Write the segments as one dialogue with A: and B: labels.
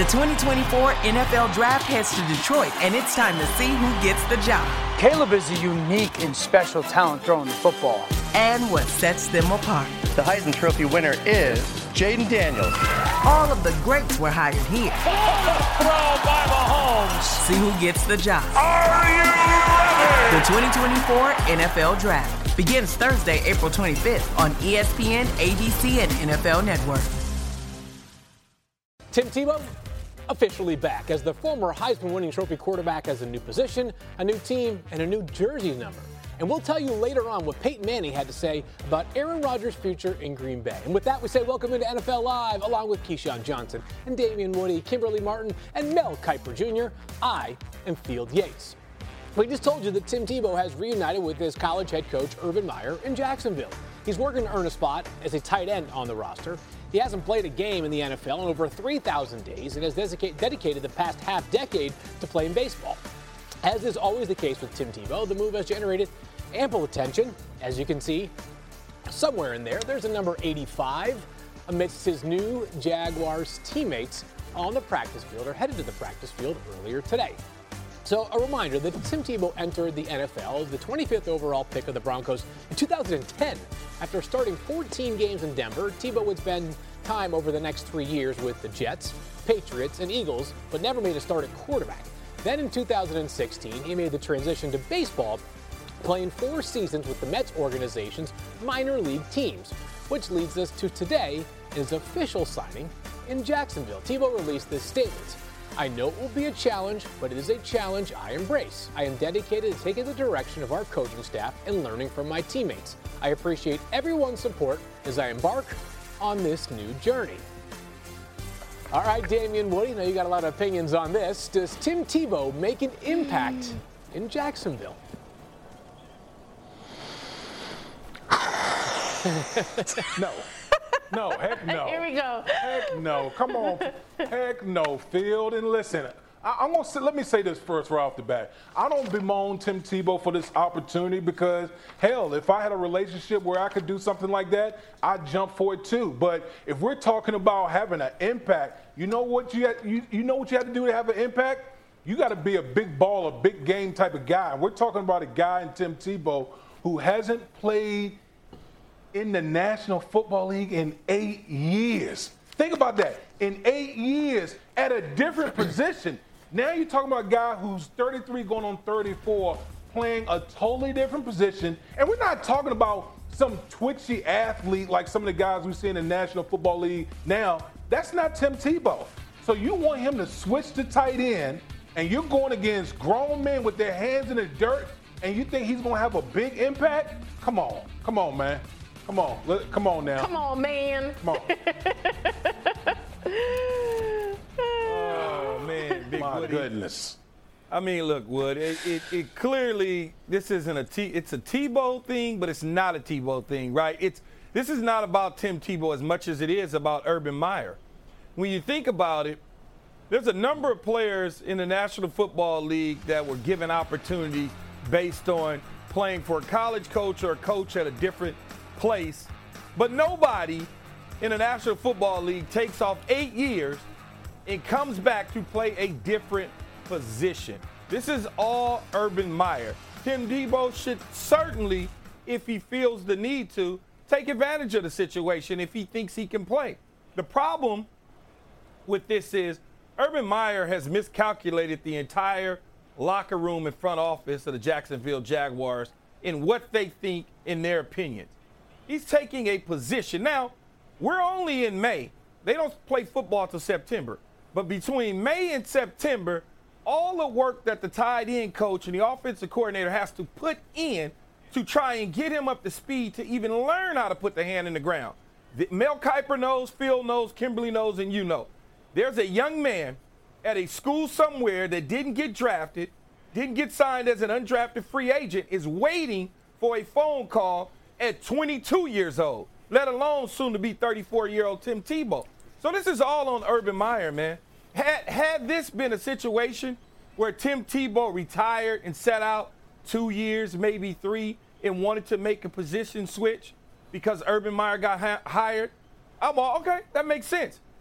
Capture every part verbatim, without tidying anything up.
A: The twenty twenty-four N F L Draft heads to Detroit, and it's time to see who gets the job.
B: Caleb is a unique and special talent throwing the football.
A: And what sets them apart.
C: The Heisman Trophy winner is Jaden Daniels.
A: All of the greats were hired here.
D: Throw by Mahomes.
A: See who gets the job.
D: Are you ready?
A: The twenty twenty-four N F L Draft begins Thursday, April twenty-fifth on E S P N, A B C, and N F L Network.
E: Tim Tebow officially back as the former Heisman-winning trophy quarterback has a new position, a new team, and a new jersey number. And we'll tell you later on what Peyton Manning had to say about Aaron Rodgers' future in Green Bay. And with that, we say welcome into N F L Live, along with Keyshawn Johnson and Damian Woody, Kimberly Martin, and Mel Kiper Junior I am Field Yates. We just told you that Tim Tebow has reunited with his college head coach, Urban Meyer, in Jacksonville. He's working to earn a spot as a tight end on the roster. He hasn't played a game in the N F L in over three thousand days and has dedicated the past half decade to playing baseball. As is always the case with Tim Tebow, the move has generated ample attention. As you can see, somewhere in there, there's a number eighty-five amidst his new Jaguars teammates on the practice field or headed to the practice field earlier today. So a reminder that Tim Tebow entered the N F L, the twenty-fifth overall pick of the Broncos in two thousand ten. After starting fourteen games in Denver, Tebow would spend time over the next three years with the Jets, Patriots, and Eagles, but never made a start at quarterback. Then in two thousand sixteen, he made the transition to baseball, playing four seasons with the Mets organization's minor league teams, which leads us to today, his official signing in Jacksonville. Tebow released this statement. I know it will be a challenge, but it is a challenge I embrace. I am dedicated to taking the direction of our coaching staff and learning from my teammates. I appreciate everyone's support as I embark on this new journey. All right, Damian Woody, now you got a lot of opinions on this. Does Tim Tebow make an impact in Jacksonville?
F: No. No, heck no.
G: Here we go.
F: Heck no. Come on. Heck no, Field. And listen, I, I'm gonna say, let me say this first right off the bat. I don't bemoan Tim Tebow for this opportunity because, hell, if I had a relationship where I could do something like that, I'd jump for it too. But if we're talking about having an impact, you know what you, have, you, you know what you have to do to have an impact? You got to be a big ball, a big game type of guy. And we're talking about a guy in Tim Tebow who hasn't played in the National Football League in eight years. Think about that. In eight years at a different position. Now you're talking about a guy who's thirty-three going on thirty-four playing a totally different position. And we're not talking about some twitchy athlete like some of the guys we see in the National Football League now. That's not Tim Tebow. So you want him to switch to tight end and you're going against grown men with their hands in the dirt and you think he's going to have a big impact? Come on. Come on, man. Come on, let, come on now.
G: Come on, man.
F: Come on.
H: Oh man, Big
F: My
H: Woody.
F: goodness.
H: I mean, look, Wood. It, it, it clearly this isn't a T. It's a Tebow thing, but it's not a Tebow thing, right? It's this is not about Tim Tebow as much as it is about Urban Meyer. When you think about it, there's a number of players in the National Football League that were given opportunities based on playing for a college coach or a coach at a different place, but nobody in the National Football League takes off eight years and comes back to play a different position. This is all Urban Meyer. Tim Tebow should certainly, if he feels the need to, take advantage of the situation if he thinks he can play. The problem with this is Urban Meyer has miscalculated the entire locker room and front office of the Jacksonville Jaguars in what they think in their opinions. He's taking a position. Now, we're only in May. They don't play football till September. But between May and September, all the work that the tight end coach and the offensive coordinator has to put in to try and get him up to speed to even learn how to put the hand in the ground. Mel Kiper knows, Phil knows, Kimberly knows, and you know. There's a young man at a school somewhere that didn't get drafted, didn't get signed as an undrafted free agent, is waiting for a phone call at twenty-two years old, let alone soon to be thirty-four-year-old Tim Tebow. So this is all on Urban Meyer, man. Had, had this been a situation where Tim Tebow retired and sat out two years, maybe three, and wanted to make a position switch because Urban Meyer got ha- hired, I'm all, okay, that makes sense.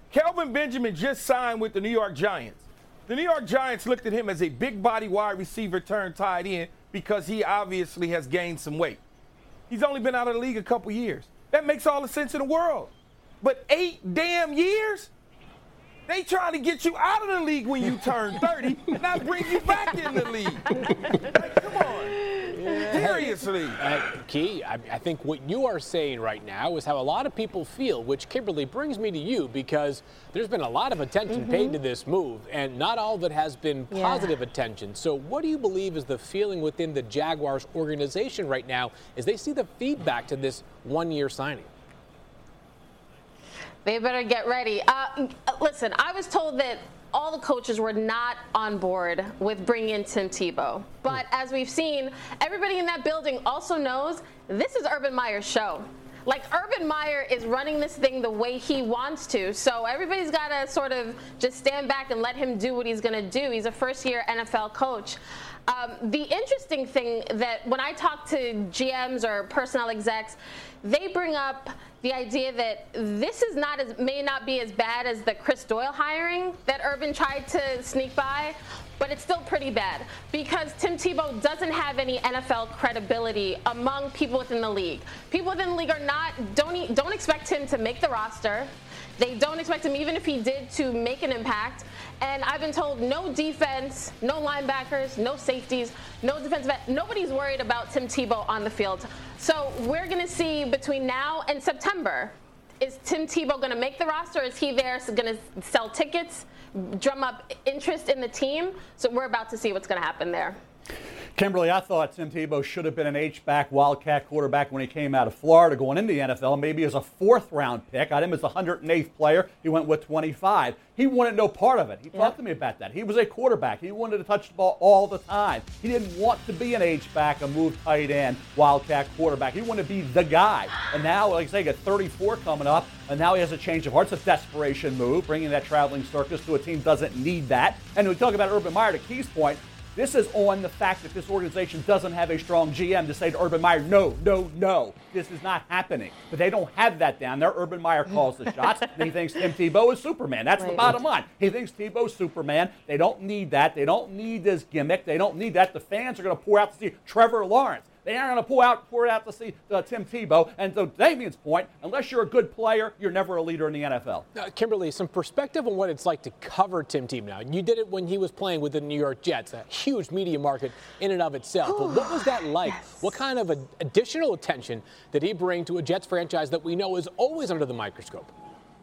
H: Kelvin Benjamin just signed with the New York Giants. The New York Giants looked at him as a big body wide receiver turned tight end because he obviously has gained some weight. He's only been out of the league a couple years. That makes all the sense in the world. But eight damn years? They trying to get you out of the league when you turn thirty and not bring you back in the league. Like, come on. Yeah. Seriously.
E: Uh, Key, I, I think what you are saying right now is how a lot of people feel, which, Kimberly, brings me to you because there's been a lot of attention mm-hmm. paid to this move, and not all of it has been positive yeah. attention. So what do you believe is the feeling within the Jaguars organization right now as they see the feedback to this one-year signing?
G: They better get ready. Uh, listen, I was told that all the coaches were not on board with bringing in Tim Tebow. But as we've seen, everybody in that building also knows this is Urban Meyer's show. Like, Urban Meyer is running this thing the way he wants to. So everybody's got to sort of just stand back and let him do what he's going to do. He's a first-year N F L coach. Um, the interesting thing that when I talk to G Ms or personnel execs, they bring up the idea that this is not as may not be as bad as the Chris Doyle hiring that Urban tried to sneak by, but it's still pretty bad because Tim Tebow doesn't have any N F L credibility among people within the league. People within the league are not don't don't expect him to make the roster. They don't expect him, even if he did, to make an impact. And I've been told no defense, no linebackers, no safeties, no defensive end. Nobody's worried about Tim Tebow on the field. So we're going to see between now and September, is Tim Tebow going to make the roster? Is he there going to sell tickets, drum up interest in the team? So we're about to see what's going to happen there.
I: Kimberly, I thought Tim Tebow should have been an H-back Wildcat quarterback when he came out of Florida going into the N F L, maybe as a fourth-round pick. I had him as the one hundred eighth player. He went with twenty-five. He wanted no part of it. He
G: yeah.
I: talked to me about that. He was a quarterback. He wanted to touch the ball all the time. He didn't want to be an H-back, a move tight end, Wildcat quarterback. He wanted to be the guy. And now, like I say, he got thirty-four coming up, and now he has a change of heart. It's a desperation move, bringing that traveling circus to a team doesn't need that. And we talk about Urban Meyer, to Key's point, this is on the fact that this organization doesn't have a strong G M to say to Urban Meyer, no, no, no, this is not happening. But they don't have that down there. Urban Meyer calls the shots, and he thinks Tim Tebow is Superman. That's right. The bottom line. He thinks Tebow's Superman. They don't need that. They don't need this gimmick. They don't need that. The fans are going to pour out to see Trevor Lawrence. They aren't going to pour out, pour it out to see uh, Tim Tebow. And to Damien's point, unless you're a good player, you're never a leader in the N F L.
E: Uh, Kimberly, some perspective on what it's like to cover Tim Tebow now. You did it when he was playing with the New York Jets, a huge media market in and of itself. But what was that like? Yes. What kind of a, additional attention did he bring to a Jets franchise that we know is always under the microscope?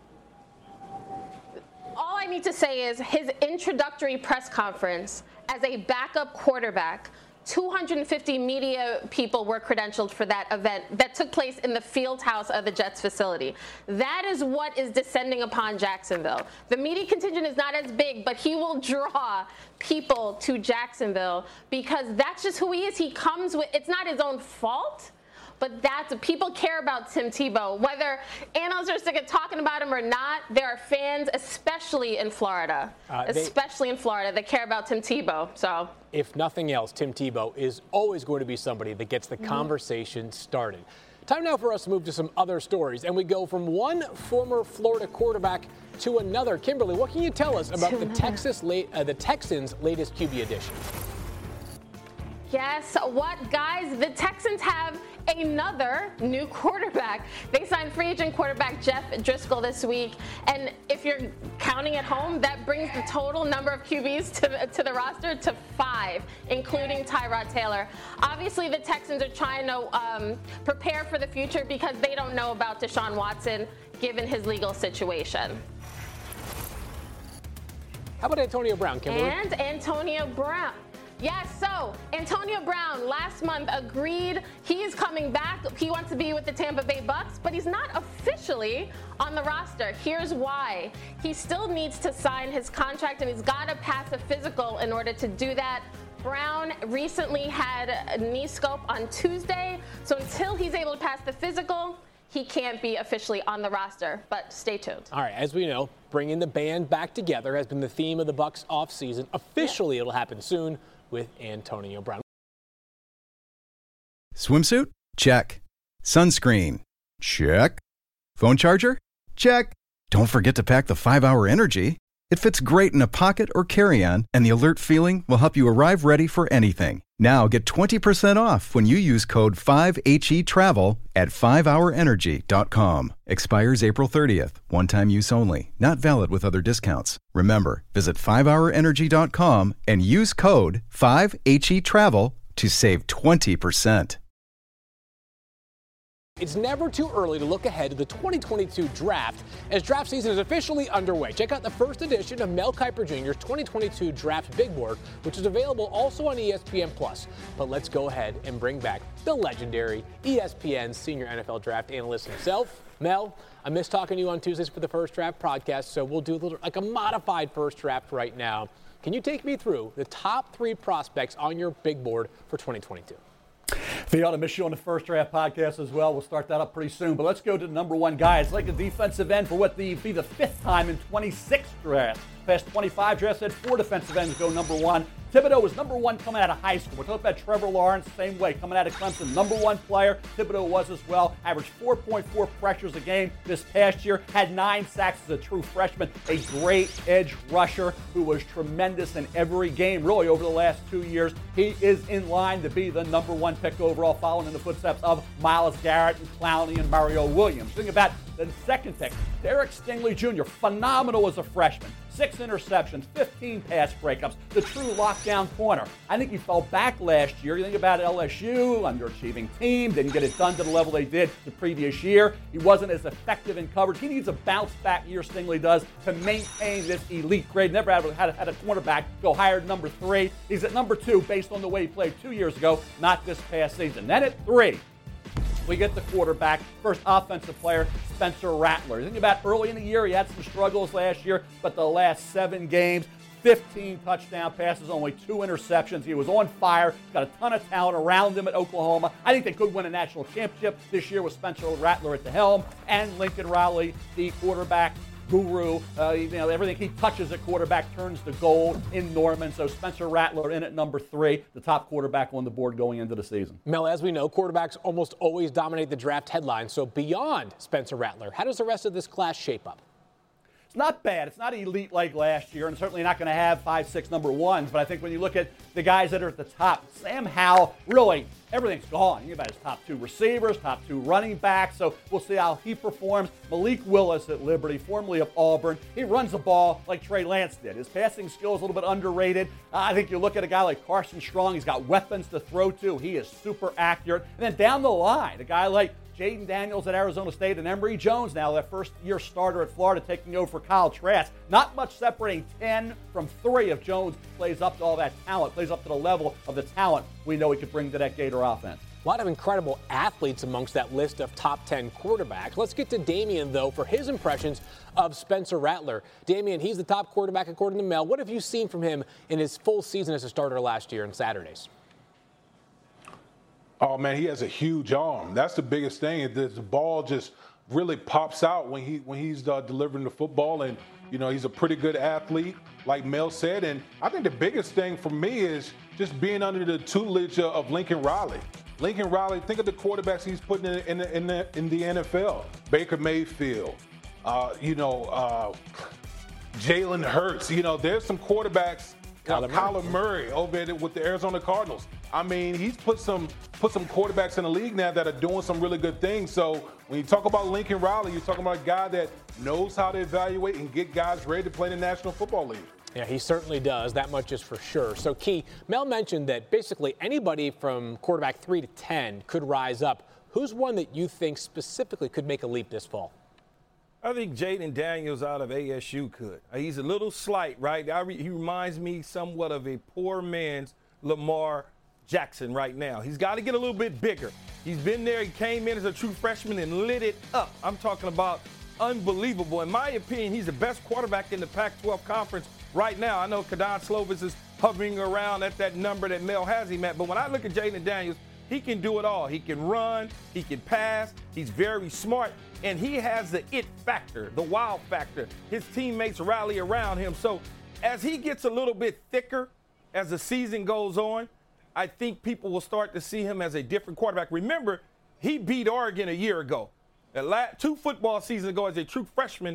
G: All I need to say is his introductory press conference as a backup quarterback, two hundred fifty media people were credentialed for that event that took place in the field house of the Jets facility. That is what is descending upon Jacksonville. The media contingent is not as big, but he will draw people to Jacksonville because that's just who he is. He comes with, it's not his own fault, but that's, people care about Tim Tebow. Whether analysts are sick of talking about him or not, there are fans, especially in Florida, uh, they, especially in Florida, that care about Tim Tebow. So,
E: if nothing else, Tim Tebow is always going to be somebody that gets the mm-hmm. conversation started. Time now for us to move to some other stories, and we go from one former Florida quarterback to another. Kimberly, what can you tell us about the Texas, uh, the Texans' latest Q B addition?
G: Yes, what, guys? The Texans have another new quarterback. They signed free agent quarterback Jeff Driscoll this week, and if you're counting at home, that brings the total number of Q Bs to, to the roster to five, including Tyrod Taylor. Obviously, the Texans are trying to um, prepare for the future because they don't know about Deshaun Watson, given his legal situation.
E: How about Antonio Brown, Kimberly?
G: And Antonio Brown. Yes, so Antonio Brown last month agreed he is coming back. He wants to be with the Tampa Bay Bucks, but he's not officially on the roster. Here's why. He still needs to sign his contract, and he's got to pass a physical in order to do that. Brown recently had a knee scope on Tuesday, so until he's able to pass the physical, he can't be officially on the roster, but stay tuned.
E: All right, as we know, bringing the band back together has been the theme of the Bucs offseason. Officially, yeah. It'll happen soon with Antonio Brown.
J: Swimsuit? Check. Sunscreen? Check. Phone charger? Check. Don't forget to pack the five hour Energy. It fits great in a pocket or carry-on, and the alert feeling will help you arrive ready for anything. Now get twenty percent off when you use code five H E travel at five hour energy dot com. Expires April thirtieth. One-time use only. Not valid with other discounts. Remember, visit five hour energy dot com and use code five H E travel to save twenty percent.
E: It's never too early to look ahead to the twenty twenty-two draft as draft season is officially underway. Check out the first edition of Mel Kiper Junior's twenty twenty-two Draft Big Board, which is available also on E S P N plus. But let's go ahead and bring back the legendary E S P N senior N F L draft analyst himself. Mel, I missed talking to you on Tuesdays for the First Draft podcast, so we'll do a little like a modified first draft right now. Can you take me through the top three prospects on your big board for twenty twenty-two?
I: They ought to miss you on the First Draft podcast as well. We'll start that up pretty soon. But let's go to the number one guy. It's like a defensive end for what the be the fifth time in twenty-six drafts. Past twenty-five drafts, had four defensive ends go number one. Thibodeau was number one coming out of high school. We're talking about Trevor Lawrence, same way, coming out of Clemson, number one player. Thibodeau was as well. Averaged four point four pressures a game this past year. Had nine sacks as a true freshman. A great edge rusher who was tremendous in every game, really, over the last two years. He is in line to be the number one pick overall, following in the footsteps of Myles Garrett and Clowney and Mario Williams. Think about the second pick, Derek Stingley Junior Phenomenal as a freshman. Six interceptions, fifteen pass breakups, the true lockdown corner. I think he fell back last year. You think about L S U, underachieving team, didn't get it done to the level they did the previous year. He wasn't as effective in coverage. He needs a bounce back year, Stingley does, to maintain this elite grade. Never had, had, had a cornerback go higher than number three. He's at number two based on the way he played two years ago, not this past season. Then at three, we get the quarterback, first offensive player, Spencer Rattler. Think about early in the year, he had some struggles last year, but the last seven games, fifteen touchdown passes, only two interceptions. He was on fire, got a ton of talent around him at Oklahoma. I think they could win a national championship this year with Spencer Rattler at the helm, and Lincoln Riley, the quarterback guru. Uh, you know, everything he touches at quarterback turns to gold in Norman. So Spencer Rattler in at number three, the top quarterback on the board going into the season.
E: Mel, as we know, quarterbacks almost always dominate the draft headlines. So beyond Spencer Rattler, how does the rest of this class shape up?
I: It's not bad. It's not elite like last year, and certainly not going to have five, six number ones. But I think when you look at the guys that are at the top, Sam Howell, really, everything's gone. You think about his top two receivers, top two running backs. So we'll see how he performs. Malik Willis at Liberty, formerly of Auburn. He runs the ball like Trey Lance did. His passing skill is a little bit underrated. Uh, I think you look at a guy like Carson Strong. He's got weapons to throw to. He is super accurate. And then down the line, a guy like Jaden Daniels at Arizona State and Emory Jones now, that first-year starter at Florida, taking over for Kyle Trask. Not much separating ten from three if Jones plays up to all that talent, plays up to the level of the talent we know he could bring to that Gator offense.
E: A lot of incredible athletes amongst that list of top ten quarterbacks. Let's get to Damian, though, for his impressions of Spencer Rattler. Damian, he's the top quarterback according to Mel. What have you seen from him in his full season as a starter last year on Saturdays?
F: Oh, man, he has a huge arm. That's the biggest thing. The, the ball just really pops out when he when he's uh, delivering the football. And, you know, he's a pretty good athlete, like Mel said. And I think the biggest thing for me is just being under the tutelage of Lincoln Riley. Lincoln Riley, think of the quarterbacks he's putting in, in, the, in, the, in the N F L. Baker Mayfield, uh, you know, uh, Jalen Hurts. You know, there's some quarterbacks. Kyler, Kyler Murray over there with the Arizona Cardinals. I mean, he's put some put some quarterbacks in the league now that are doing some really good things. So when you talk about Lincoln Riley, you're talking about a guy that knows how to evaluate and get guys ready to play in the National Football League.
E: Yeah, he certainly does. That much is for sure. So, Key, Mel mentioned that basically anybody from quarterback three to ten could rise up. Who's one that you think specifically could make a leap this fall?
H: I think Jaden Daniels out of A S U could. He's a little slight, right? I re- he reminds me somewhat of a poor man's Lamar Jackson right now. He's got to get a little bit bigger. He's been there. He came in as a true freshman and lit it up. I'm talking about unbelievable. In my opinion, he's the best quarterback in the Pac twelve conference right now. I know Kadon Slovis is hovering around at that number that Mel has him at, but when I look at Jaden Daniels, he can do it all. He can run, he can pass, he's very smart, and he has the it factor, the wow factor. His teammates rally around him. So as he gets a little bit thicker as the season goes on, I think people will start to see him as a different quarterback. Remember, he beat Oregon a year ago. Two football seasons ago as a true freshman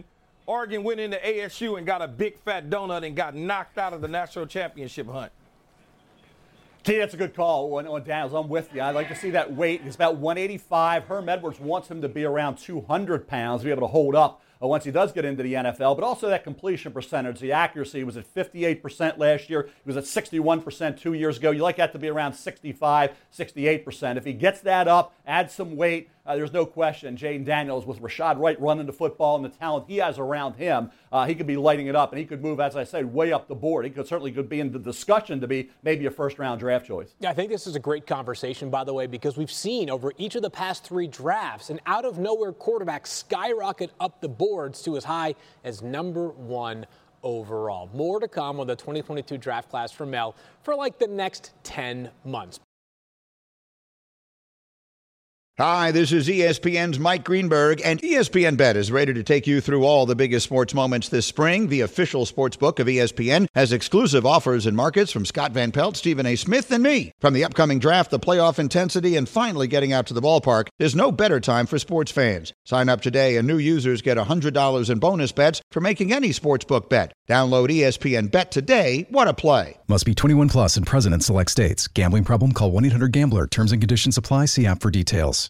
H: Oregon went into A S U and got a big fat donut and got knocked out of the national championship hunt.
I: Gee, that's a good call on, on Daniels. I'm with you. I'd like to see that weight. It's about one eighty-five. Herm Edwards wants him to be around two hundred pounds to be able to hold up uh, once he does get into the N F L. But also that completion percentage, the accuracy was at fifty-eight percent last year. It was at sixty-one percent two years ago. You like that to be around sixty-five, sixty-eight percent. If he gets that up, add some weight, Uh, there's no question. Jayden Daniels, with Rashad Wright running the football and the talent he has around him, uh, he could be lighting it up, and he could move, as I said, way up the board. He could certainly could be in the discussion to be maybe a first-round draft choice.
E: Yeah, I think this is a great conversation, by the way, because we've seen over each of the past three drafts an out-of-nowhere quarterback skyrocket up the boards to as high as number one overall. More to come on the twenty twenty-two draft class for Mel for like the next ten months.
K: Hi, this is E S P N's Mike Greenberg, and E S P N Bet is ready to take you through all the biggest sports moments this spring. The official sports book of E S P N has exclusive offers and markets from Scott Van Pelt, Stephen A. Smith, and me. From the upcoming draft, the playoff intensity, and finally getting out to the ballpark, there's no better time for sports fans. Sign up today, and new users get one hundred dollars in bonus bets for making any sports book bet. Download E S P N Bet today. What a play.
J: Must be twenty-one plus and present in select states. Gambling problem? Call one eight hundred gambler. Terms and conditions apply. See app for details.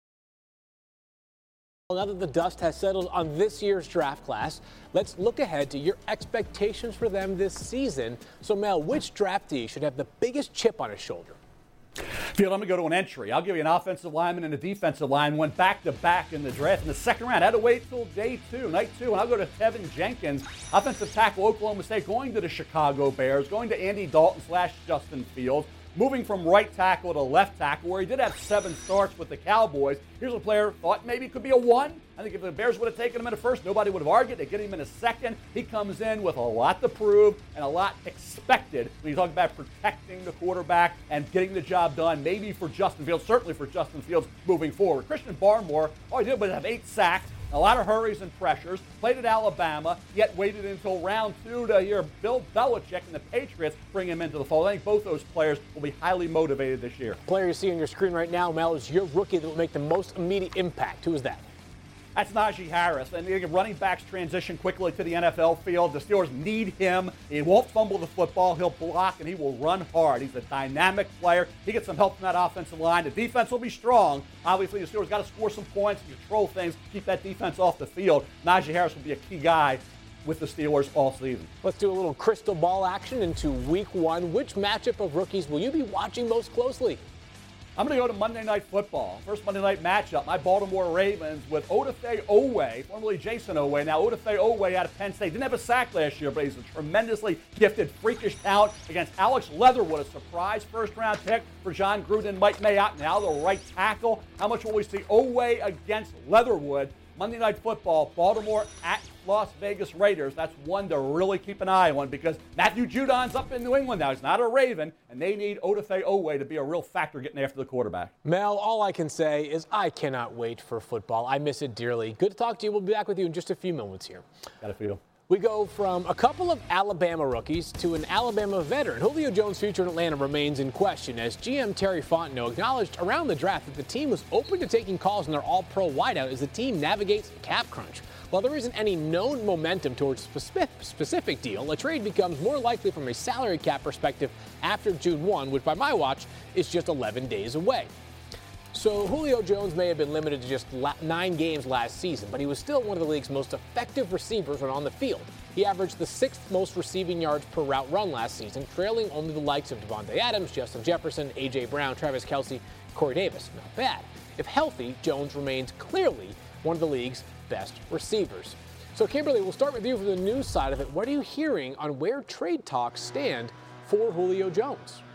E: Now that the dust has settled on this year's draft class, let's look ahead to your expectations for them this season. So, Mel, which draftee should have the biggest chip on his shoulder?
I: Field, I'm going to go to an entry. I'll give you an offensive lineman and a defensive line. Went back-to-back in the draft in the second round. I had to wait till day two, night two, and I'll go to Tevin Jenkins, offensive tackle, Oklahoma State, going to the Chicago Bears, going to Andy Dalton slash Justin Fields, moving from right tackle to left tackle, where he did have seven starts with the Cowboys. Here's a player thought maybe it could be a one. I think if the Bears would have taken him in a first, nobody would have argued. They get him in a second. He comes in with a lot to prove and a lot expected when you talk about protecting the quarterback and getting the job done, maybe for Justin Fields, certainly for Justin Fields moving forward. Christian Barmore, all he did was have eight sacks, a lot of hurries and pressures, played at Alabama, yet waited until round two to hear Bill Belichick and the Patriots bring him into the fold. I think both those players will be highly motivated this year.
E: Player you see on your screen right now, Mel, is your rookie that will make the most immediate impact. Who is that?
I: That's Najee Harris. And the running backs transition quickly to the N F L field. The Steelers need him. He won't fumble the football. He'll block, and he will run hard. He's a dynamic player. He gets some help from that offensive line. The defense will be strong. Obviously, the Steelers got to score some points, control things, keep that defense off the field. Najee Harris will be a key guy with the Steelers all season.
E: Let's do a little crystal ball action into week one. Which matchup of rookies will you be watching most closely?
I: I'm going to go to Monday Night Football. First Monday night matchup, my Baltimore Ravens with Odafe Oweh, formerly Jason Oweh. Now, Odafe Oweh out of Penn State. Didn't have a sack last year, but he's a tremendously gifted, freakish talent against Alex Leatherwood, a surprise first-round pick for John Gruden. Mike Mayock now the right tackle. How much will we see Oweh against Leatherwood? Monday Night Football, Baltimore at Las Vegas Raiders. That's one to really keep an eye on because Matthew Judon's up in New England now. He's not a Raven, and they need Odafe Oweh to be a real factor getting after the quarterback.
E: Mel, all I can say is I cannot wait for football. I miss it dearly. Good to talk to you. We'll be back with you in just a few moments here.
I: Got a feel.
E: We go from a couple of Alabama rookies to an Alabama veteran. Julio Jones' future in Atlanta remains in question as G M Terry Fontenot acknowledged around the draft that the team was open to taking calls on their all-pro wideout as the team navigates cap crunch. While there isn't any known momentum towards a specific deal, a trade becomes more likely from a salary cap perspective after June first, which by my watch is just eleven days away. So Julio Jones may have been limited to just nine games last season, but he was still one of the league's most effective receivers when on the field. He averaged the sixth most receiving yards per route run last season, trailing only the likes of Devontae Adams, Justin Jefferson, A J. Brown, Travis Kelce, Corey Davis. Not bad. If healthy, Jones remains clearly one of the league's best receivers. So Kimberly, we'll start with you for the news side of it. What are you hearing on where trade talks stand for Julio Jones?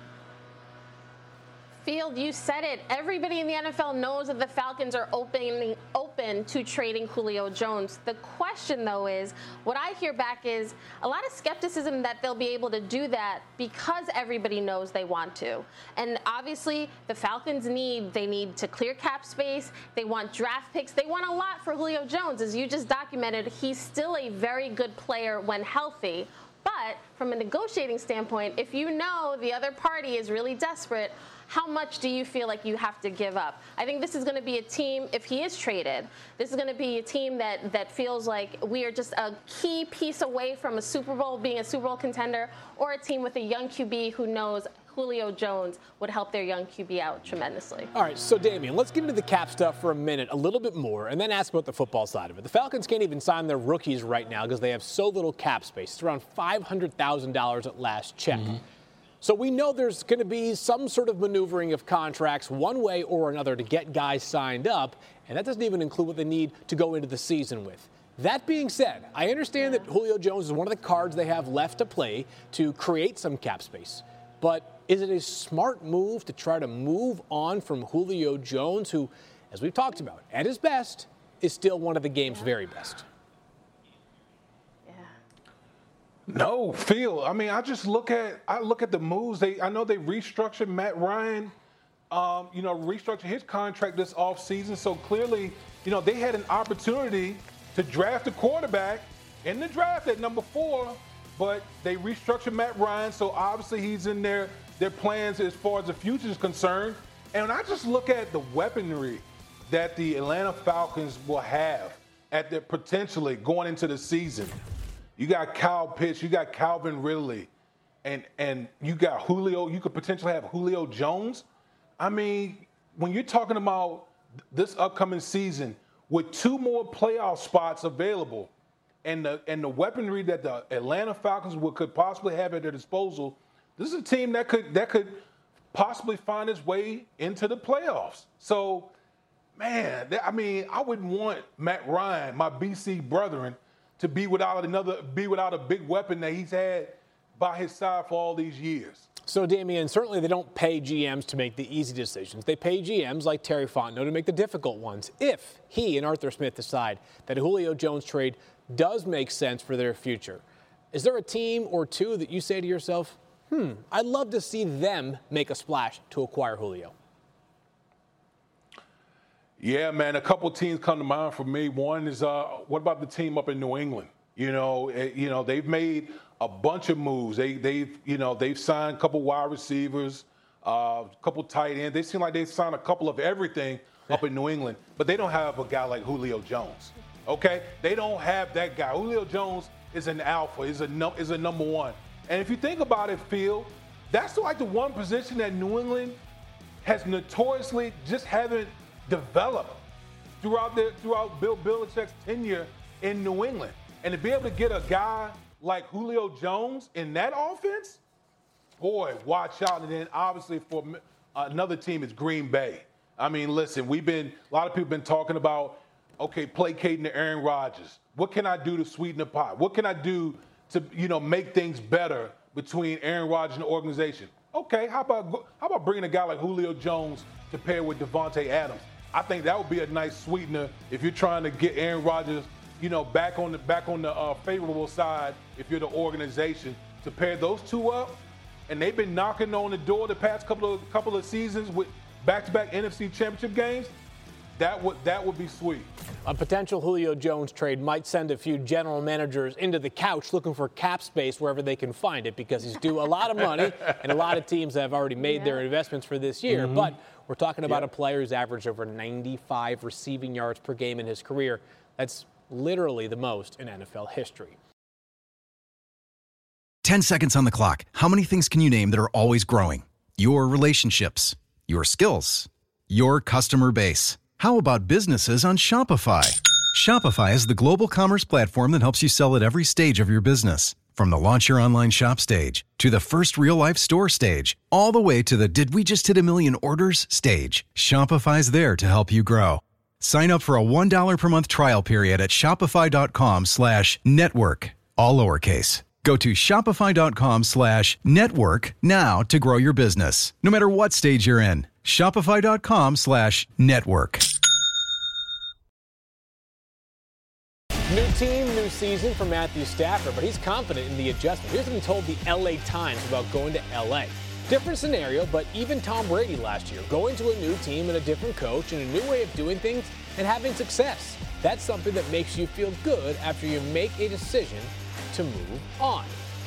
G: Field, you said it. Everybody in the N F L knows that the Falcons are open, open to trading Julio Jones. The question, though, is what I hear back is a lot of skepticism that they'll be able to do that because everybody knows they want to. And obviously, the Falcons need, they need to clear cap space. They want draft picks. They want a lot for Julio Jones. As you just documented, he's still a very good player when healthy. But from a negotiating standpoint, if you know the other party is really desperate, how much do you feel like you have to give up? I think this is going to be a team, if he is traded, this is going to be a team that, that feels like we are just a key piece away from a Super Bowl, being a Super Bowl contender, or a team with a young Q B who knows Julio Jones would help their young Q B out tremendously.
E: All right, so Damian, let's get into the cap stuff for a minute, a little bit more, and then ask about the football side of it. The Falcons can't even sign their rookies right now because they have so little cap space. It's around five hundred thousand dollars at last check. Mm-hmm. So we know there's going to be some sort of maneuvering of contracts one way or another to get guys signed up, and that doesn't even include what they need to go into the season with. That being said, I understand that Julio Jones is one of the cards they have left to play to create some cap space. But is it a smart move to try to move on from Julio Jones, who, as we've talked about, at his best, is still one of the game's very best?
F: No, Phil. I mean, I just look at I look at the moves. They I know they restructured Matt Ryan, um, you know, restructured his contract this offseason. So clearly, you know, they had an opportunity to draft a quarterback in the draft at number four, but they restructured Matt Ryan. So obviously he's in their their plans as far as the future is concerned. And I just look at the weaponry that the Atlanta Falcons will have at their potentially going into the season. You got Kyle Pitts, you got Calvin Ridley, and and you got Julio. You could potentially have Julio Jones. I mean, when you're talking about this upcoming season with two more playoff spots available, and the and the weaponry that the Atlanta Falcons would, could possibly have at their disposal, this is a team that could that could possibly find its way into the playoffs. So, man, I mean, I wouldn't want Matt Ryan, my B C brethren, to be without another, be without a big weapon that he's had by his side for all these years.
E: So, Damian, certainly they don't pay G Ms to make the easy decisions. They pay G Ms like Terry Fontenot to make the difficult ones. If he and Arthur Smith decide that a Julio Jones trade does make sense for their future, is there a team or two that you say to yourself, hmm, I'd love to see them make a splash to acquire Julio?
F: Yeah, man, a couple teams come to mind for me. One is, uh, what about the team up in New England? You know, it, you know, they've made a bunch of moves. They, they've, you know, they've signed a couple wide receivers, uh, a couple tight ends. They seem like they've signed a couple of everything up in New England, but they don't have a guy like Julio Jones. Okay, they don't have that guy. Julio Jones is an alpha. Is a num- is a number one. And if you think about it, Phil, that's like the one position that New England has notoriously just haven't developed throughout the throughout Bill Belichick's tenure in New England. And to be able to get a guy like Julio Jones in that offense, boy, watch out. And then obviously for another team is Green Bay. I mean, listen, we've been a lot of people have been talking about, okay, placating to Aaron Rodgers. What can I do to sweeten the pot? What can I do to, you know, make things better between Aaron Rodgers and the organization? Okay, how about how about bringing a guy like Julio Jones to pair with Devontae Adams? I think that would be a nice sweetener if you're trying to get Aaron Rodgers, you know, back on the back on the uh, favorable side. If you're the organization, to pair those two up, and they've been knocking on the door the past couple of couple of seasons with back-to-back N F C Championship games. That would that would be sweet.
E: A potential Julio Jones trade might send a few general managers into the couch looking for cap space wherever they can find it, because he's due a lot of money, and a lot of teams have already made yeah. their investments for this year. Mm-hmm. But we're talking about yep. a player who's averaged over ninety-five receiving yards per game in his career. That's literally the most in N F L history.
J: Ten seconds on the clock. How many things can you name that are always growing? Your relationships, your skills, your customer base. How about businesses on Shopify? Shopify is the global commerce platform that helps you sell at every stage of your business. From the launch your online shop stage, to the first real-life store stage, all the way to the did we just hit a million orders stage. Shopify's there to help you grow. Sign up for a one dollar per month trial period at shopify.com slash network, all lowercase. Go to shopify.com slash network now to grow your business, no matter what stage you're in. Shopify.com slash network.
E: New team, new season for Matthew Stafford, but he's confident in the adjustment. Here's what he told the L A Times about going to L A. Different scenario, but even Tom Brady last year, going to a new team and a different coach and a new way of doing things and having success. That's something that makes you feel good after you make a decision to move on.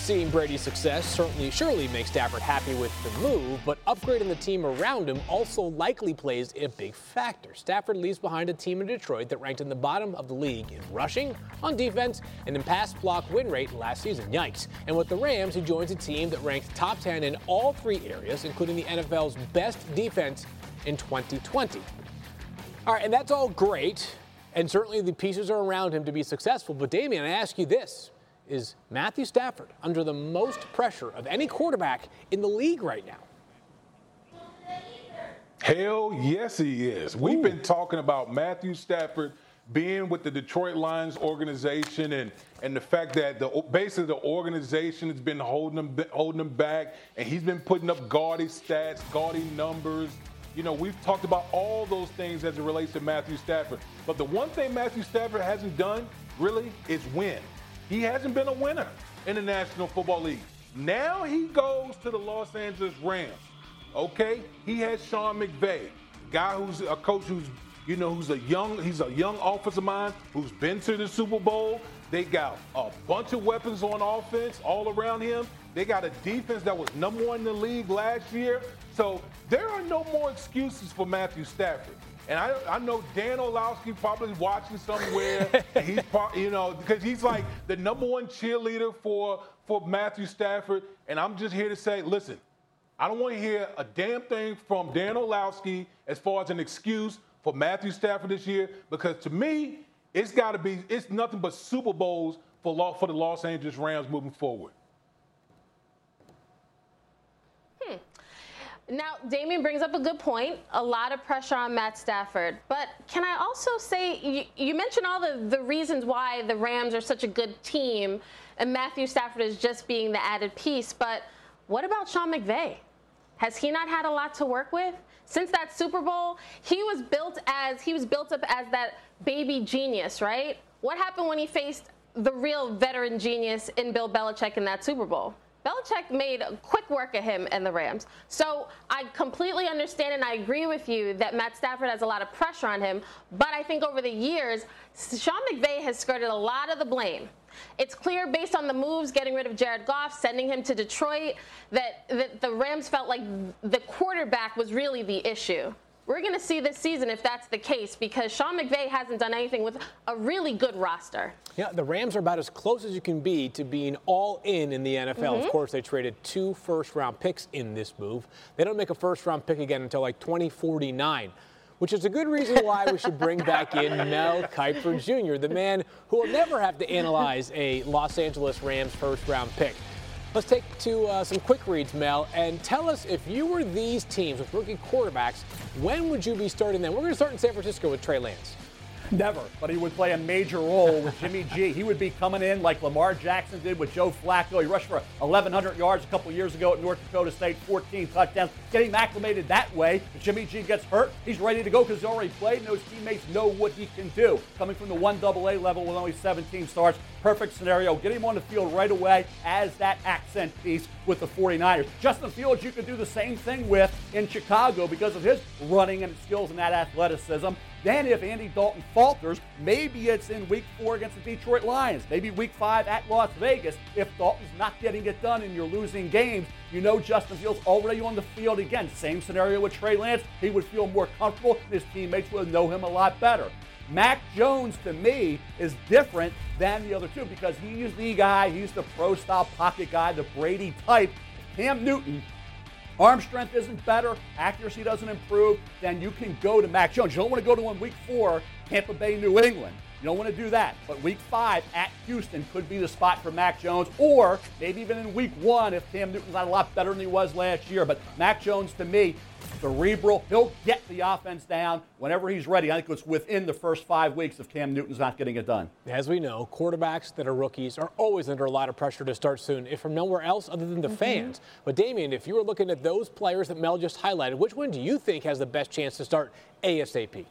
E: seeing Brady's success certainly surely makes Stafford happy with the move, but upgrading the team around him also likely plays a big factor. Stafford leaves behind a team in Detroit that ranked in the bottom of the league in rushing, on defense, and in pass block win rate last season. Yikes. And with the Rams, he joins a team that ranked top ten in all three areas, including the N F L's best defense in twenty twenty. All right, and that's all great, and certainly the pieces are around him to be successful. But, Damian, I ask you this. Is Matthew Stafford under the most pressure of any quarterback in the league right now?
F: Hell yes, he is. Ooh. We've been talking about Matthew Stafford being with the Detroit Lions organization and, and the fact that the basically the organization has been holding him, holding him back, and he's been putting up gaudy stats, gaudy numbers. You know, we've talked about all those things as it relates to Matthew Stafford. But the one thing Matthew Stafford hasn't done, really, is win. He hasn't been a winner in the National Football League. Now he goes to the Los Angeles Rams. Okay, he has Sean McVay, guy who's a coach who's, you know, who's a young, he's a young offensive mind who's been to the Super Bowl. They got a bunch of weapons on offense all around him. They got a defense that was number one in the league last year. So there are no more excuses for Matthew Stafford. And I, I know Dan Orlovsky probably watching somewhere. And he's, you know, because he's like the number one cheerleader for, for Matthew Stafford. And I'm just here to say, listen, I don't want to hear a damn thing from Dan Orlovsky as far as an excuse for Matthew Stafford this year. Because to me, it's got to be, it's nothing but Super Bowls for, for the Los Angeles Rams moving forward.
G: Hmm. Now, Damian brings up a good point. A lot of pressure on Matt Stafford. But can I also say, you, you mentioned all the, the reasons why the Rams are such a good team, and Matthew Stafford is just being the added piece. But what about Sean McVay? Has he not had a lot to work with? Since that Super Bowl, he was built as he was built up as that baby genius, right? What happened when he faced the real veteran genius in Bill Belichick in that Super Bowl? Belichick made quick work of him and the Rams. So I completely understand and I agree with you that Matt Stafford has a lot of pressure on him. But I think over the years, Sean McVay has skirted a lot of the blame. It's clear based on the moves, getting rid of Jared Goff, sending him to Detroit, that, that the Rams felt like the quarterback was really the issue. We're going to see this season if that's the case, because Sean McVay hasn't done anything with a really good roster.
E: Yeah, the Rams are about as close as you can be to being all in in the N F L. Mm-hmm. Of course, they traded two first-round picks in this move. They don't make a first-round pick again until like twenty forty-nine, which is a good reason why we should bring back in Mel Kiper Junior, the man who will never have to analyze a Los Angeles Rams first-round pick. Let's take to uh, some quick reads, Mel, and tell us, if you were these teams with rookie quarterbacks, when would you be starting them? We're going to start in San Francisco with Trey Lance.
I: Never, but he would play a major role with Jimmy G. He would be coming in like Lamar Jackson did with Joe Flacco. He rushed for eleven hundred yards a couple years ago at North Dakota State, fourteen touchdowns. Getting him acclimated that way. If Jimmy G gets hurt, he's ready to go because he's already played, and those teammates know what he can do. Coming from the one double A level with only seventeen starts, perfect scenario. Get him on the field right away as that accent piece with the forty-niners. Justin Fields, you could do the same thing with in Chicago because of his running and skills and that athleticism. Then if Andy Dalton falters, maybe it's in week four against the Detroit Lions. Maybe week five at Las Vegas. If Dalton's not getting it done and you're losing games, you know Justin Fields already on the field again. Same scenario with Trey Lance. He would feel more comfortable, and his teammates would know him a lot better. Mac Jones, to me, is different than the other two because he's the guy, he's the pro-style pocket guy, the Brady type. Cam Newton, arm strength isn't better, accuracy doesn't improve, then you can go to Mac Jones. You don't want to go to him week four, Tampa Bay, New England. You don't want to do that. But week five at Houston could be the spot for Mac Jones, or maybe even in week one if Cam Newton's not a lot better than he was last year. But Mac Jones, to me, cerebral. He'll get the offense down whenever he's ready. I think it's within the first five weeks if Cam Newton's not getting it done.
E: As we know, quarterbacks that are rookies are always under a lot of pressure to start soon, if from nowhere else other than the mm-hmm. fans. But, Damian, if you were looking at those players that Mel just highlighted, which one do you think has the best chance to start ASAP?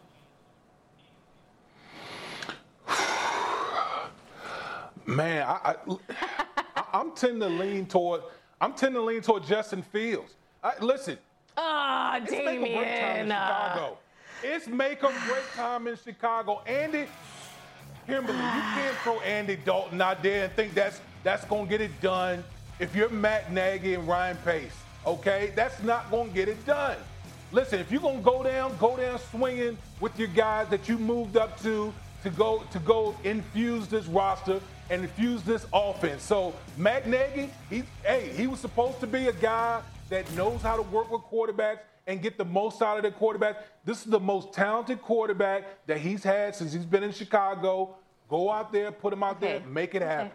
F: Man, I, I, I'm tending to lean toward. I'm tending to lean toward Justin Fields. I, listen.
G: Ah, oh,
F: Damian. It's make or break time in Chicago. It's make or break time in Chicago. Andy, Kimberly, you can't throw Andy Dalton out there and think that's that's gonna get it done. if you're Matt Nagy and Ryan Pace, okay? That's not going to get it done. Listen, if you're going to go down, go down swinging with your guys that you moved up to to go to go infuse this roster and infuse this offense. So Matt Nagy, he, hey, he was supposed to be a guy that knows how to work with quarterbacks and get the most out of their quarterbacks. This is the most talented quarterback that he's had since he's been in Chicago. Go out there, put him out okay. there, make it happen.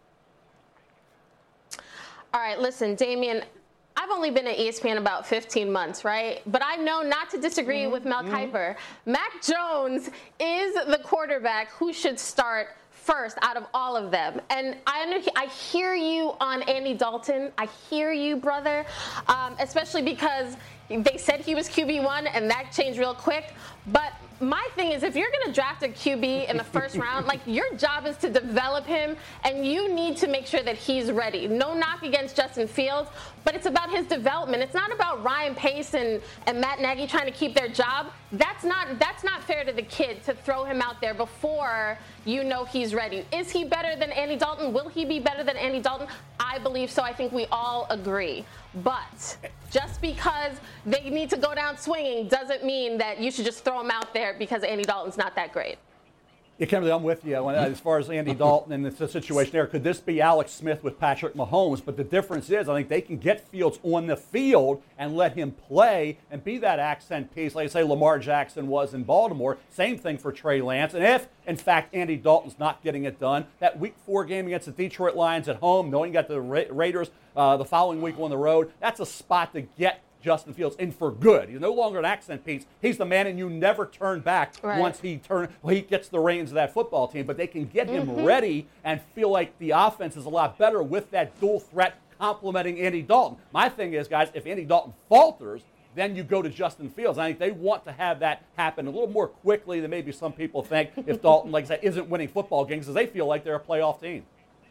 G: Okay. All right, listen, Damian, I've only been at E S P N about fifteen months, right? But I know not to disagree mm-hmm. with Mel mm-hmm. Kiper. Mac Jones is the quarterback who should start first out of all of them. And I under, I hear you on Andy Dalton. I hear you, brother, um, especially because they said he was Q B one, and that changed real quick. But my thing is, if you're going to draft a Q B in the first round, like, your job is to develop him, and you need to make sure that he's ready. No knock against Justin Fields, but it's about his development. It's not about Ryan Pace and, and Matt Nagy trying to keep their job. That's not that's not fair to the kid to throw him out there before you know he's ready. Is he better than Andy Dalton? Will he be better than Andy Dalton? I believe so. I think we all agree. But just because they need to go down swinging doesn't mean that you should just throw him out there because Andy Dalton's not that great.
I: Yeah, Kimberly, I'm with you. As far as Andy Dalton and the situation there, could this be Alex Smith with Patrick Mahomes? But the difference is, I think they can get Fields on the field and let him play and be that accent piece, like I say Lamar Jackson was in Baltimore. Same thing for Trey Lance. And if, in fact, Andy Dalton's not getting it done, that week four game against the Detroit Lions at home, knowing you got the Ra- Raiders uh, the following week on the road, that's a spot to get Justin Fields in for good. He's no longer an accent piece. He's the man, and you never turn back right. once he turn well, he gets the reins of that football team. But they can get him mm-hmm. ready and feel like the offense is a lot better with that dual threat complementing Andy Dalton. My thing is, guys, if Andy Dalton falters, then you go to Justin Fields. I think they want to have that happen a little more quickly than maybe some people think if Dalton, like I said, isn't winning football games because they feel like they're a playoff team.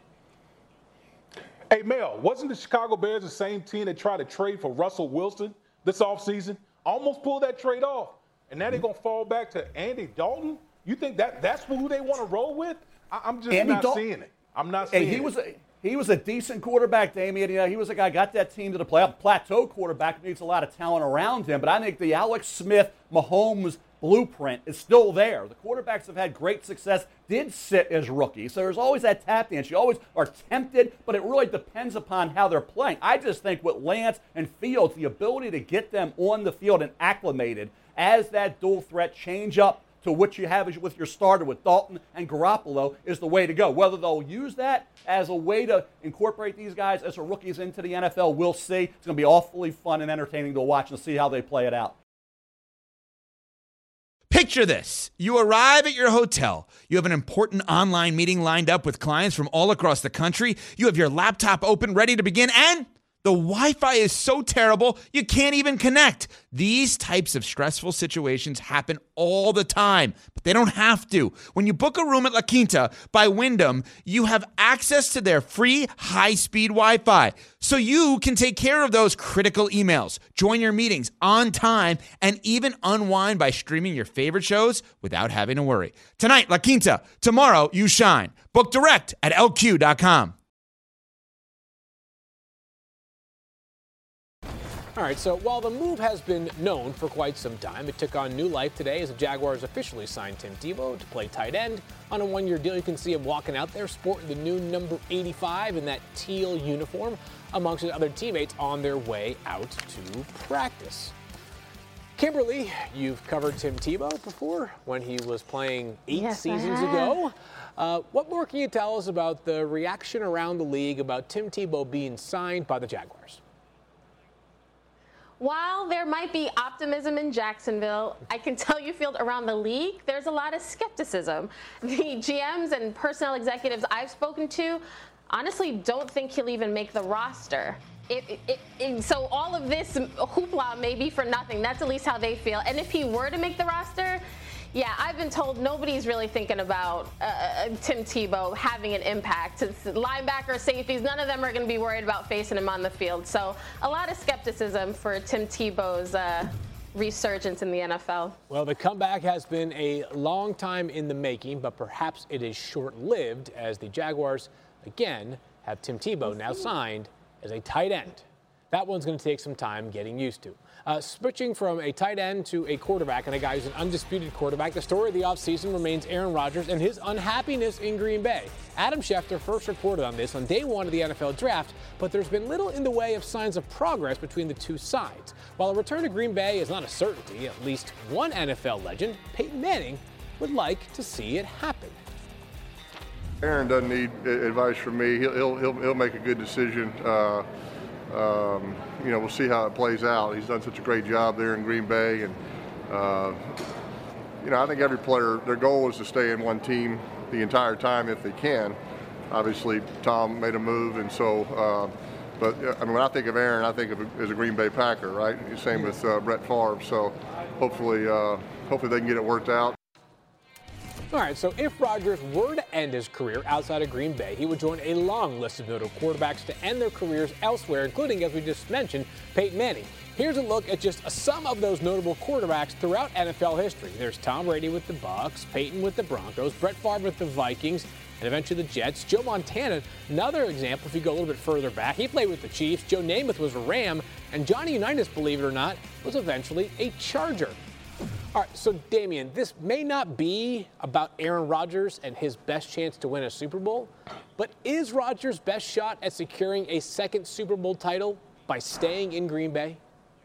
F: Hey, Mel, wasn't the Chicago Bears the same team that tried to trade for Russell Wilson this offseason? Almost pulled that trade off. And now they're going to fall back to Andy Dalton? You think that that's who they want to roll with? I, I'm just Andy not Dal- seeing it. I'm not seeing
I: hey, he
F: it.
I: Was a, he was a decent quarterback, Damian. You know, he was a guy got that team to the playoff. Plateau quarterback needs a lot of talent around him. But I think the Alex Smith, Mahomes blueprint is still there. The quarterbacks have had great success, did sit as rookies. So there's always that tap dance. You always are tempted, but it really depends upon how they're playing. I just think with Lance and Fields, the ability to get them on the field and acclimated as that dual threat change up to what you have with your starter with Dalton and Garoppolo is the way to go. Whether they'll use that as a way to incorporate these guys as rookies into the N F L, we'll see. It's going to be awfully fun and entertaining to watch and see how they play it out.
L: Picture this. You arrive at your hotel. You have an important online meeting lined up with clients from all across the country. You have your laptop open, ready to begin, and the Wi-Fi is so terrible, you can't even connect. These types of stressful situations happen all the time, but they don't have to. When you book a room at La Quinta by Wyndham, you have access to their free high-speed Wi-Fi, so you can take care of those critical emails, join your meetings on time, and even unwind by streaming your favorite shows without having to worry. Tonight, La Quinta. Tomorrow, you shine. Book direct at L Q dot com.
E: All right, so while the move has been known for quite some time, it took on new life today as the Jaguars officially signed Tim Tebow to play tight end on a one-year deal. You can see him walking out there sporting the new number eighty-five in that teal uniform amongst his other teammates on their way out to practice. Kimberly, you've covered Tim Tebow before when he was playing eight yes, seasons ago. Uh, what more can you tell us about the reaction around the league about Tim Tebow being signed by the Jaguars?
G: While there might be optimism in Jacksonville, I can tell you, Field, around the league, there's a lot of skepticism. The G Ms and personnel executives I've spoken to honestly don't think he'll even make the roster. It, it, it, so all of this hoopla may be for nothing. That's at least how they feel. And if he were to make the roster, yeah, I've been told nobody's really thinking about uh, Tim Tebow having an impact. It's linebacker, safeties, none of them are going to be worried about facing him on the field. So a lot of skepticism for Tim Tebow's uh, resurgence in the N F L.
E: Well, the comeback has been a long time in the making, but perhaps it is short-lived as the Jaguars, again, have Tim Tebow now signed is a tight end. That one's going to take some time getting used to. Uh, switching from a tight end to a quarterback and a guy who's an undisputed quarterback, the story of the offseason remains Aaron Rodgers and his unhappiness in Green Bay. Adam Schefter first reported on this on day one of the N F L draft, but there's been little in the way of signs of progress between the two sides. While a return to Green Bay is not a certainty, at least one N F L legend, Peyton Manning, would like to see it happen.
M: Aaron doesn't need advice from me. He'll he'll he'll, he'll make a good decision. Uh, um, you know, we'll see how it plays out. He's done such a great job there in Green Bay, and uh, you know, I think every player, their goal is to stay in one team the entire time if they can. Obviously, Tom made a move, and so. Uh, but I mean, when I think of Aaron, I think of as a Green Bay Packer, right? Same with uh, Brett Favre. So hopefully, uh, hopefully they can get it worked out.
E: All right, so if Rodgers were to end his career outside of Green Bay, he would join a long list of notable quarterbacks to end their careers elsewhere, including, as we just mentioned, Peyton Manning. Here's a look at just some of those notable quarterbacks throughout N F L history. There's Tom Brady with the Bucs, Peyton with the Broncos, Brett Favre with the Vikings, and eventually the Jets. Joe Montana, another example if you go a little bit further back. He played with the Chiefs. Joe Namath was a Ram, and Johnny Unitas, believe it or not, was eventually a Charger. All right, so Damian, this may not be about Aaron Rodgers and his best chance to win a Super Bowl, but is Rodgers' best shot at securing a second Super Bowl title by staying in Green Bay?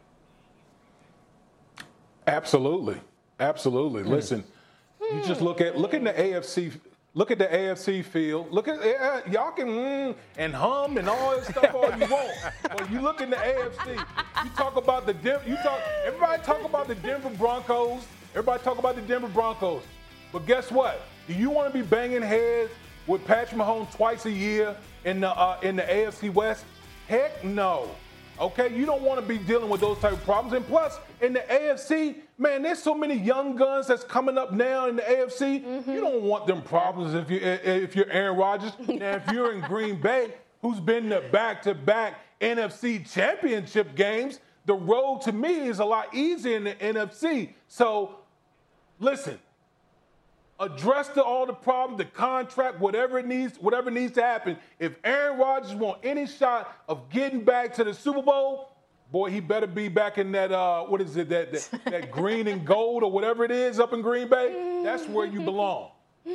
F: Absolutely, absolutely. Mm. Listen, you just look at look at the A F C. Look at the A F C field. Look at uh, y'all can mm, and hum and all that stuff all you want. But you look in the A F C. You talk about the Den- you talk. Everybody talk about the Denver Broncos. Everybody talk about the Denver Broncos. But guess what? Do you want to be banging heads with Patrick Mahomes twice a year in the uh, in the A F C West? Heck no. Okay, you don't want to be dealing with those type of problems. And plus, in the A F C, man, there's so many young guns that's coming up now in the A F C. Mm-hmm. You don't want them problems if you if you're Aaron Rodgers. Now, if you're in Green Bay, who's been to back-to-back N F C championship games, the road to me is a lot easier in the N F C. So, listen. Address the, all the problems, the contract, whatever it needs, whatever needs to happen. If Aaron Rodgers want any shot of getting back to the Super Bowl, boy, he better be back in that uh, what is it, that, that that green and gold or whatever it is up in Green Bay. That's where you belong.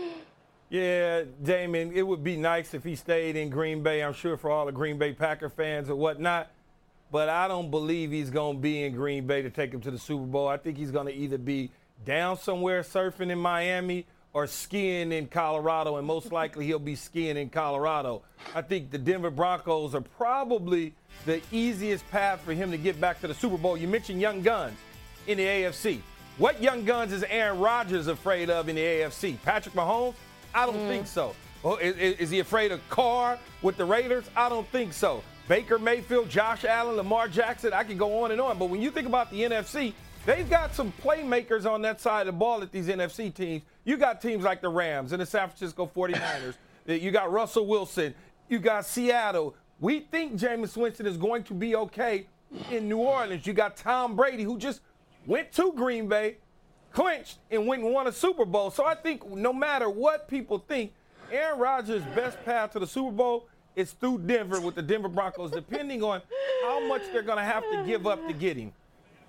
H: Yeah, Damon, it would be nice if he stayed in Green Bay. I'm sure for all the Green Bay Packer fans or whatnot. But I don't believe he's going to be in Green Bay to take him to the Super Bowl. I think he's going to either be down somewhere surfing in Miami or skiing in Colorado, and most likely he'll be skiing in Colorado. I think the Denver Broncos are probably the easiest path for him to get back to the Super Bowl. You mentioned young guns in the A F C. What young guns is Aaron Rodgers afraid of in the A F C? Patrick Mahomes? I don't mm. think so. Well, is, is he afraid of Carr with the Raiders? I don't think so. Baker Mayfield, Josh Allen, Lamar Jackson, I can go on and on. But when you think about the N F C, they've got some playmakers on that side of the ball at these N F C teams. You got teams like the Rams and the San Francisco forty-niners. You got Russell Wilson. You got Seattle. We think Jameis Winston is going to be okay in New Orleans. You got Tom Brady, who just went to Green Bay, clinched, and went and won a Super Bowl. So I think no matter what people think, Aaron Rodgers' best path to the Super Bowl is through Denver with the Denver Broncos, depending on how much they're going to have to give up to get him.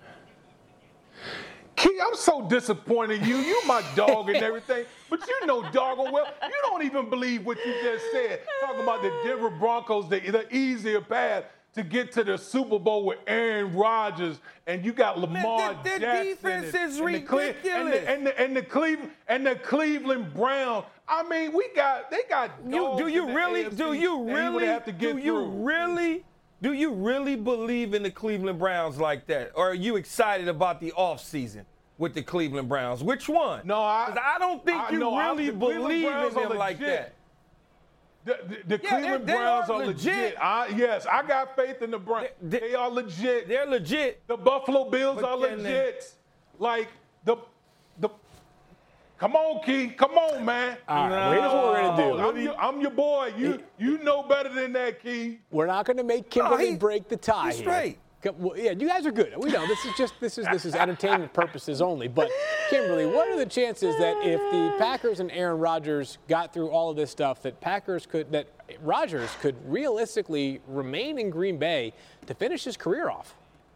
F: Key, I'm so disappointed in you. You my dog and everything, but you know doggone well, you don't even believe what you just said. Talking about the Denver Broncos, the, the easier path to get to the Super Bowl with Aaron Rodgers, and you got Lamar
H: Man, the, the
F: Jackson.
H: defense
F: and,
H: is
F: and
H: ridiculous.
F: The, and, the, and, the, and, the Cleveland, and the Cleveland Browns. I mean, we got, they got
H: you, Do you really,
F: A F C
H: do you really,
F: have to get
H: do you
F: through.
H: really, do you really believe in the Cleveland Browns like that? Or are you excited about the offseason with the Cleveland Browns? Which one?
F: No, I,
H: I don't think
F: I,
H: you
F: no,
H: really believe in them like that.
F: The, the, the
H: yeah,
F: Cleveland
H: they, they
F: Browns
H: are,
F: are
H: legit.
F: legit. I, yes, I got faith in the Browns. They, they, they are legit.
H: They're legit.
F: The Buffalo Bills
H: but
F: are legit.
H: They...
F: Like, the the. Come on, Key. Come on, man.
E: All right, no. Here's what we're going to do.
F: I'm your, I'm your boy. You you know better than that, Key.
E: We're not going to make Kimberly
H: no, he,
E: break the tie
H: he's
E: here.
H: straight.
E: Well, yeah, you guys are good. We know this is just this is this is entertainment purposes only. But Kimberly, what are the chances that if the Packers and Aaron Rodgers got through all of this stuff, that Packers could that Rodgers could realistically remain in Green Bay to finish his career off?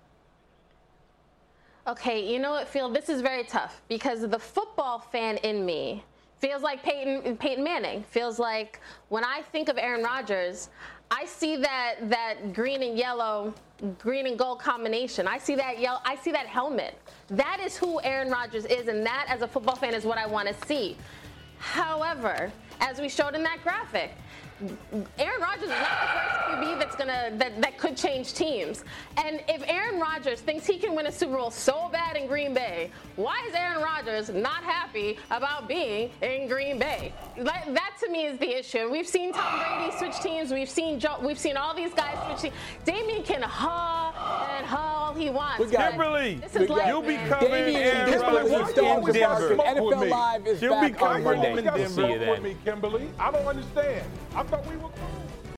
G: Okay, you know what, Phil? This is very tough because the football fan in me feels like Peyton Peyton Manning. Feels like when I think of Aaron Rodgers, I see that that green and yellow, green and gold combination. I see that yellow. I see that helmet. That is who Aaron Rodgers is, and that, as a football fan, is what I want to see. However, as we showed in that graphic, Aaron Rodgers is not the first Q B that's gonna that, that could change teams. And if Aaron Rodgers thinks he can win a Super Bowl so bad in Green Bay, why is Aaron Rodgers not happy about being in Green Bay? That, that to me is the issue. We've seen Tom Brady switch teams. We've seen Joe, we've seen all these guys switch teams. Damian can haw and haw all he wants.
H: Kimberly,
G: this is life,
H: you'll be
G: man.
H: covering Aaron Rodgers in Denver.
E: N F L Live is
H: You'll be
E: back on
H: covering
E: Monday.
H: him in Denver.
F: See you then. Me, Kimberly. I don't understand. I thought we were.